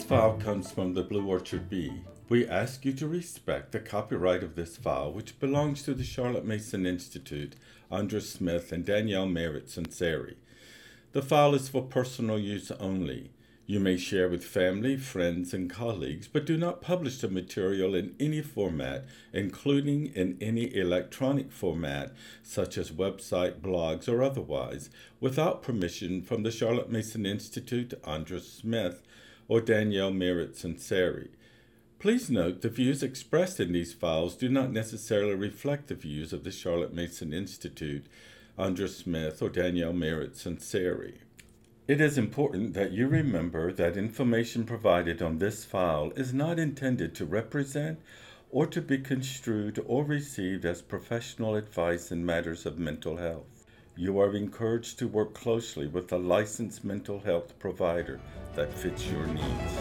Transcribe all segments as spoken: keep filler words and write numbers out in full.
This file comes from the Blue Orchard Bee. We ask you to respect the copyright of this file, which belongs to the Charlotte Mason Institute, Andra Smith, and Danielle Merritt Sunseri. The file is for personal use only. You may share with family, friends, and colleagues, but do not publish the material in any format, including in any electronic format, such as website, blogs, or otherwise, without permission from the Charlotte Mason Institute, Andra Smith, or Danielle Merritt Sunseri. Please note the views expressed in these files do not necessarily reflect the views of the Charlotte Mason Institute, Andra Smith, or Danielle Merritt Sunseri. It is important that you remember that information provided on this file is not intended to represent or to be construed or received as professional advice in matters of mental health. You are encouraged to work closely with a licensed mental health provider that fits your needs.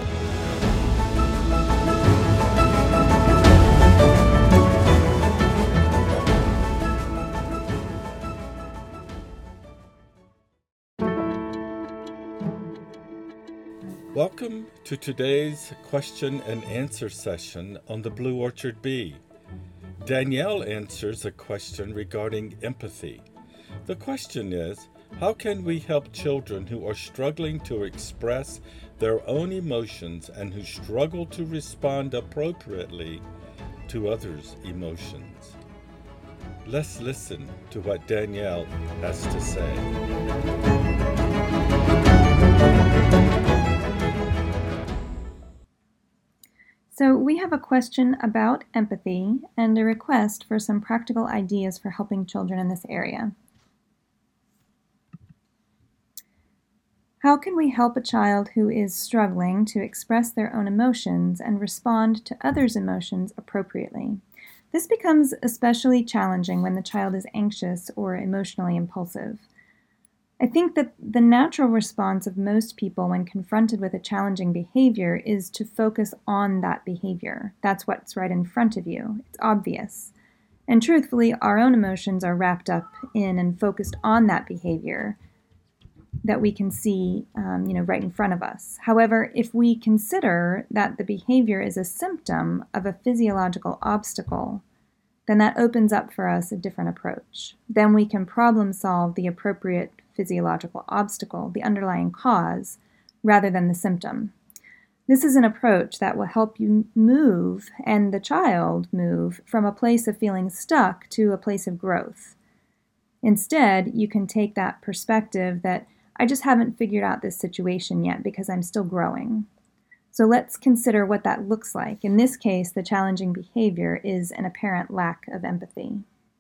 Welcome to today's question and answer session on the Blue Orchard Bee. Danielle answers a question regarding empathy. The question is, how can we help children who are struggling to express their own emotions and who struggle to respond appropriately to others' emotions? Let's listen to what Danielle has to say. So we have a question about empathy and a request for some practical ideas for helping children in this area. How can we help a child who is struggling to express their own emotions and respond to others' emotions appropriately? This becomes especially challenging when the child is anxious or emotionally impulsive. I think that the natural response of most people when confronted with a challenging behavior is to focus on that behavior. That's what's right in front of you. It's obvious. And truthfully, our own emotions are wrapped up in and focused on that behavior that we can see um, you know, right in front of us. However, if we consider that the behavior is a symptom of a physiological obstacle, then that opens up for us a different approach. Then we can problem solve the appropriate physiological obstacle, the underlying cause, rather than the symptom. This is an approach that will help you move, and the child move, from a place of feeling stuck to a place of growth. Instead, you can take that perspective that I just haven't figured out this situation yet because I'm still growing. So let's consider what that looks like. In this case, the challenging behavior is an apparent lack of empathy.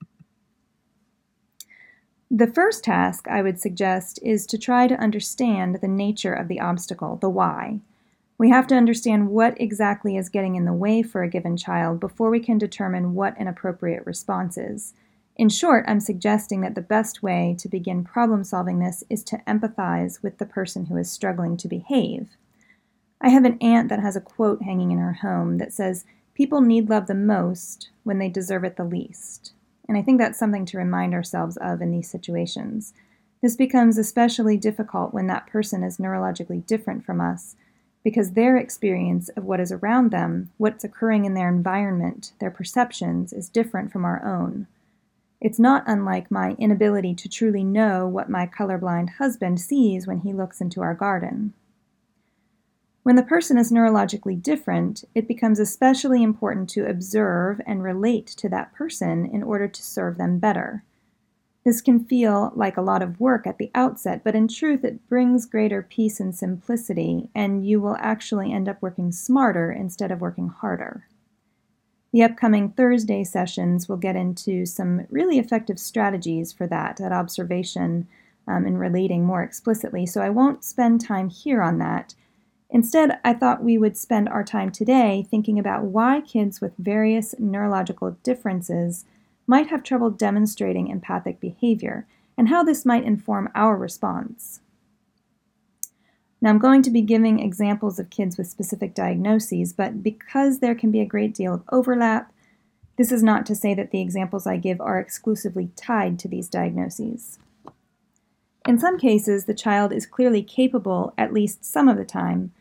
The first task I would suggest is to try to understand the nature of the obstacle, the why. We have to understand what exactly is getting in the way for a given child before we can determine what an appropriate response is. In short, I'm suggesting that the best way to begin problem solving this is to empathize with the person who is struggling to behave. I have an aunt that has a quote hanging in her home that says, "People need love the most when they deserve it the least." And I think that's something to remind ourselves of in these situations. This becomes especially difficult when that person is neurologically different from us, because their experience of what is around them, what's occurring in their environment, their perceptions, is different from our own. It's not unlike my inability to truly know what my colorblind husband sees when he looks into our garden. When the person is neurologically different, it becomes especially important to observe and relate to that person in order to serve them better. This can feel like a lot of work at the outset, but in truth it brings greater peace and simplicity, and you will actually end up working smarter instead of working harder. The upcoming Thursday sessions will get into some really effective strategies for that, that observation um, and relating more explicitly, so I won't spend time here on that. Instead, I thought we would spend our time today thinking about why kids with various neurological differences might have trouble demonstrating empathic behavior, and how this might inform our response. Now, I'm going to be giving examples of kids with specific diagnoses, but because there can be a great deal of overlap, this is not to say that the examples I give are exclusively tied to these diagnoses. In some cases, the child is clearly capable, at least some of the time,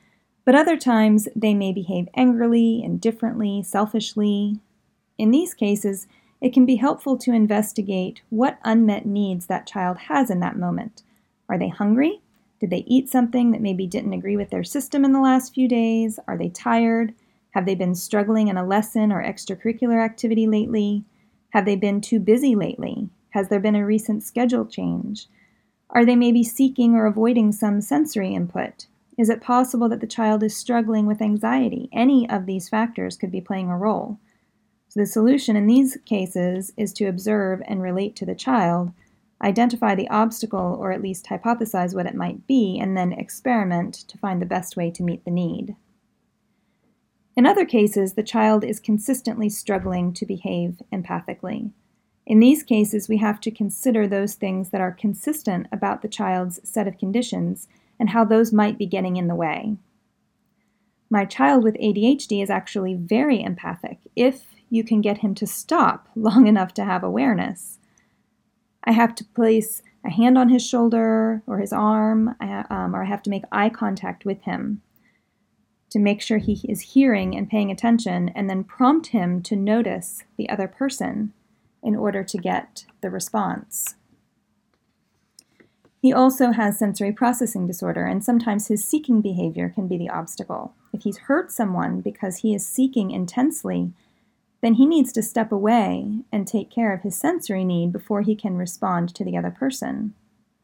But other times, they may behave angrily, indifferently, selfishly. In these cases, it can be helpful to investigate what unmet needs that child has in that moment. Are they hungry? Did they eat something that maybe didn't agree with their system in the last few days? Are they tired? Have they been struggling in a lesson or extracurricular activity lately? Have they been too busy lately? Has there been a recent schedule change? Are they maybe seeking or avoiding some sensory input? Is it possible that the child is struggling with anxiety? Any of these factors could be playing a role. So the solution in these cases is to observe and relate to the child, identify the obstacle or at least hypothesize what it might be, and then experiment to find the best way to meet the need. In other cases, the child is consistently struggling to behave empathically. In these cases, we have to consider those things that are consistent about the child's set of conditions and how those might be getting in the way. My child with A D H D is actually very empathic if you can get him to stop long enough to have awareness. I have to place a hand on his shoulder or his arm, um, or I have to make eye contact with him to make sure he is hearing and paying attention, and then prompt him to notice the other person in order to get the response. He also has sensory processing disorder, and sometimes his seeking behavior can be the obstacle. If he's hurt someone because he is seeking intensely, then he needs to step away and take care of his sensory need before he can respond to the other person.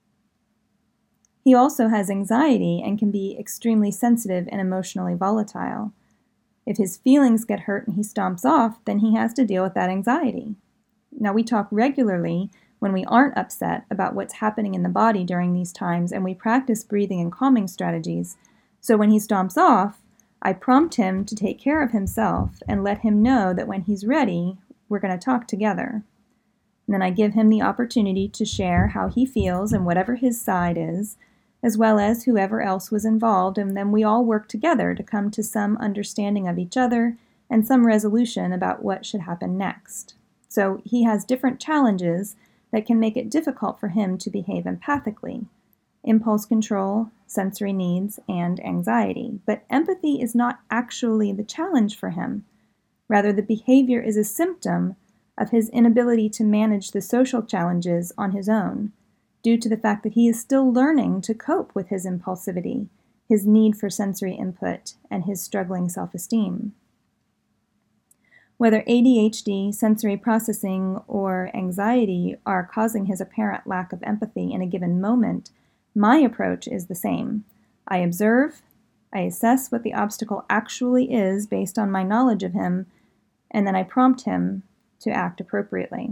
He also has anxiety and can be extremely sensitive and emotionally volatile. If his feelings get hurt and he stomps off, then he has to deal with that anxiety. Now, we talk regularly when we aren't upset about what's happening in the body during these times, and we practice breathing and calming strategies. So when he stomps off, I prompt him to take care of himself and let him know that when he's ready, we're going to talk together. And then I give him the opportunity to share how he feels and whatever his side is, as well as whoever else was involved, and then we all work together to come to some understanding of each other and some resolution about what should happen next. So he has different challenges that can make it difficult for him to behave empathically: impulse control, sensory needs, and anxiety. But empathy is not actually the challenge for him. Rather, the behavior is a symptom of his inability to manage the social challenges on his own, due to the fact that he is still learning to cope with his impulsivity, his need for sensory input, and his struggling self-esteem. Whether A D H D, sensory processing, or anxiety are causing his apparent lack of empathy in a given moment, my approach is the same. I observe, I assess what the obstacle actually is based on my knowledge of him, and then I prompt him to act appropriately.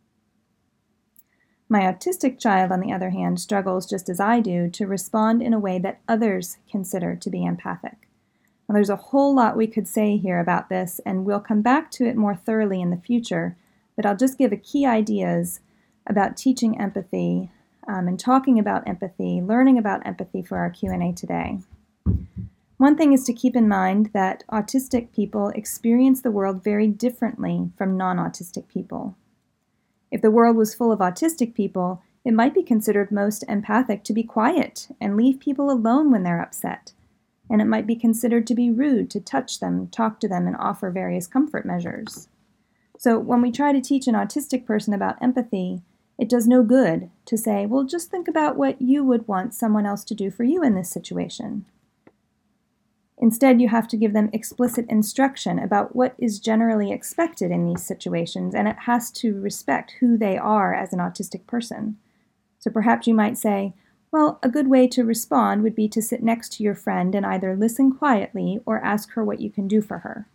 My autistic child, on the other hand, struggles just as I do to respond in a way that others consider to be empathic. Now, there's a whole lot we could say here about this, and we'll come back to it more thoroughly in the future, but I'll just give a key ideas about teaching empathy um, and talking about empathy, learning about empathy for our Q and A today. One thing is to keep in mind that autistic people experience the world very differently from non-autistic people. If the world was full of autistic people, it might be considered most empathic to be quiet and leave people alone when they're upset. And it might be considered to be rude to touch them, talk to them, and offer various comfort measures. So when we try to teach an autistic person about empathy, it does no good to say, well, just think about what you would want someone else to do for you in this situation. Instead, you have to give them explicit instruction about what is generally expected in these situations, and it has to respect who they are as an autistic person. So perhaps you might say, well, a good way to respond would be to sit next to your friend and either listen quietly or ask her what you can do for her.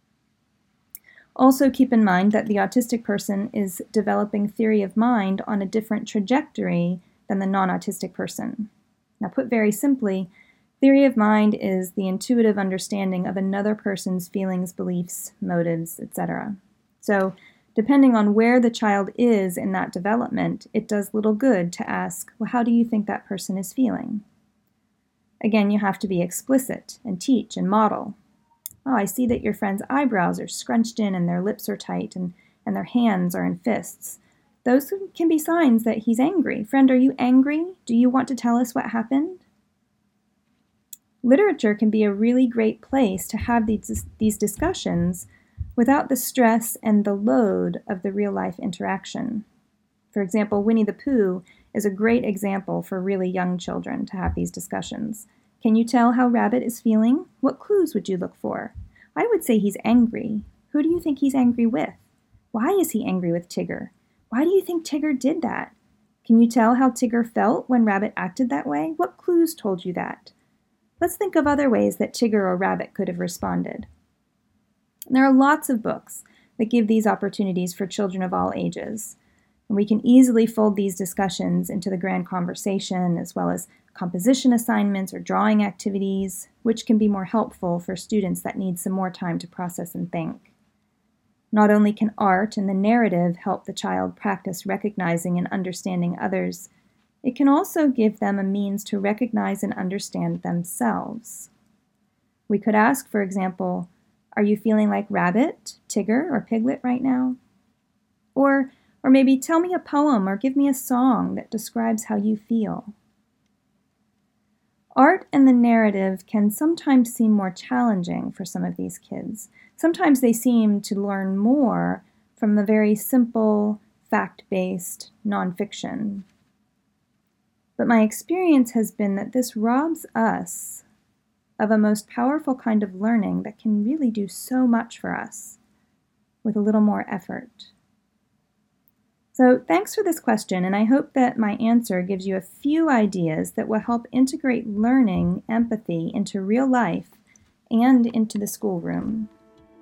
Also keep in mind that the autistic person is developing theory of mind on a different trajectory than the non-autistic person. Now, put very simply, theory of mind is the intuitive understanding of another person's feelings, beliefs, motives, et cetera. So, depending on where the child is in that development, it does little good to ask, well, how do you think that person is feeling? Again, you have to be explicit and teach and model. Oh, I see that your friend's eyebrows are scrunched in and their lips are tight and, and their hands are in fists. Those can be signs that he's angry. Friend, are you angry? Do you want to tell us what happened? Literature can be a really great place to have these, these discussions without the stress and the load of the real-life interaction. For example, Winnie the Pooh is a great example for really young children to have these discussions. Can you tell how Rabbit is feeling? What clues would you look for? I would say he's angry. Who do you think he's angry with? Why is he angry with Tigger? Why do you think Tigger did that? Can you tell how Tigger felt when Rabbit acted that way? What clues told you that? Let's think of other ways that Tigger or Rabbit could have responded. There are lots of books that give these opportunities for children of all ages. And we can easily fold these discussions into the grand conversation, as well as composition assignments or drawing activities, which can be more helpful for students that need some more time to process and think. Not only can art and the narrative help the child practice recognizing and understanding others, it can also give them a means to recognize and understand themselves. We could ask, for example, are you feeling like Rabbit, Tigger, or Piglet right now? Or, or maybe tell me a poem or give me a song that describes how you feel. Art and the narrative can sometimes seem more challenging for some of these kids. Sometimes they seem to learn more from the very simple, fact-based nonfiction. But my experience has been that this robs us of a most powerful kind of learning that can really do so much for us with a little more effort. So thanks for this question, and I hope that my answer gives you a few ideas that will help integrate learning empathy into real life and into the schoolroom.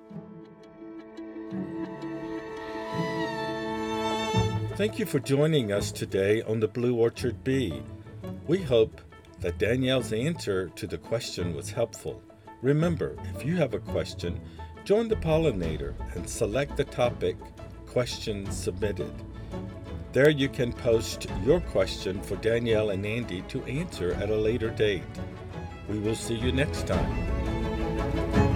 Thank you for joining us today on the Blue Orchard Bee. We hope that Danielle's answer to the question was helpful. Remember, if you have a question, join the pollinator and select the topic Questions Submitted. There you can post your question for Danielle and Andy to answer at a later date. We will see you next time.